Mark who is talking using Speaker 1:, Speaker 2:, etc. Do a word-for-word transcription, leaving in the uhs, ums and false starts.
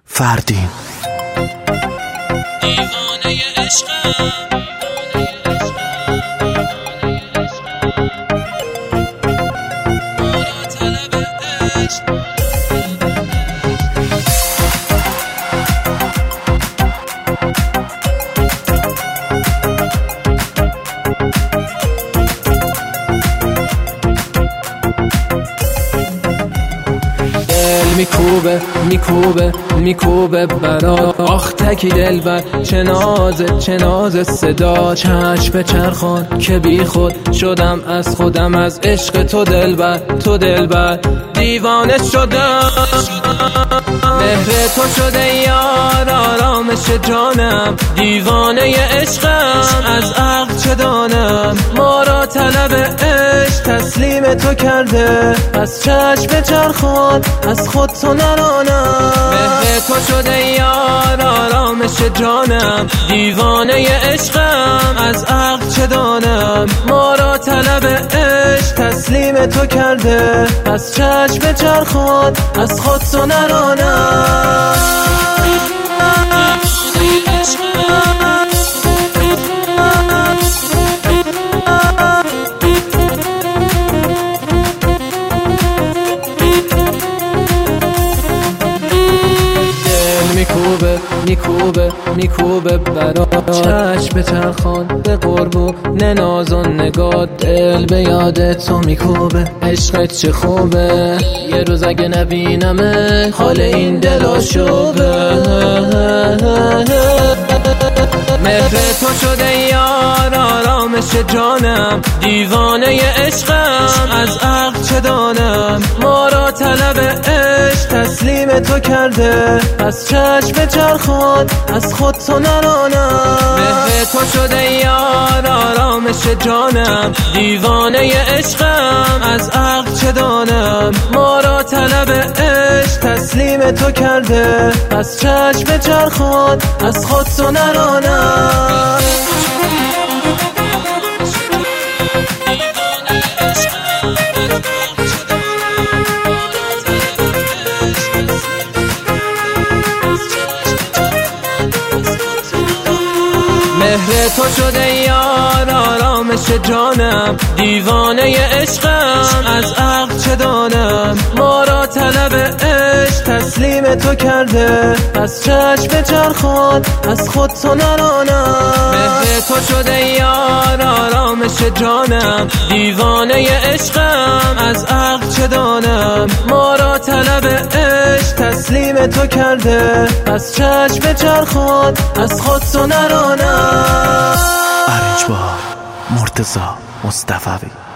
Speaker 1: فردین.
Speaker 2: دیوانه عشقم مارا طلب عشق.
Speaker 3: میکوبه میکوبه میکوبه برا آخ تکی دلبر، چه نازه چه نازه صدا، چشم چرخان که بی خود شدم از خودم، از عشق تو دلبر تو دلبر دیوانه شدم. مهر تو شده یار آرامش جانم، دیوانه عشقم از عقل چه دانم، ما را طلب عشق تسلیم تو کرده، از چشم چرخان از خود تو نرانم. مهر تو شده یار آرامش جانم، دیوانه عشقم از عقل چه دانم، ما را طلب عشق تسلیم تو کرده، از چشم چرخان از خود تو نرانم. میکوبه میکوبه میکوبه برا چشم چرخان به قرب و ناز و نگاه، دل به یاد تو میکوبه، عشقت چه خوبه، یه روز اگه نبینمه حال این دلا شوبه. مهر تو شده یار آرامش جانم، دیوانه عشقم از عقل چه دانم، ما را طلب عشق تسلیم تو کرده، از چشم چرخان از خود تو نرانم. مهر تو شده یار آرامش جانم، دیوانه عشقم از عقل چه دانم، ما را طلب عشق تسلیم تو کرده، از چشم چرخان از خود تو نرانم. مهر تو شده یار آرامش جانم، دیوانه عشقم از عقل چه دانم، ما را طلب عشق تسلیم تو کرده، از چشم چرخان از خود تو نرانم. مهر تو شده یار آرامش جانم، دیوانه عشقم از عقل چه دانم، ما را طلب عشق تسلیم تو کرده، از چشم چرخان از خود تو نرانم.
Speaker 1: ارنج بار مرتضی مصطفی.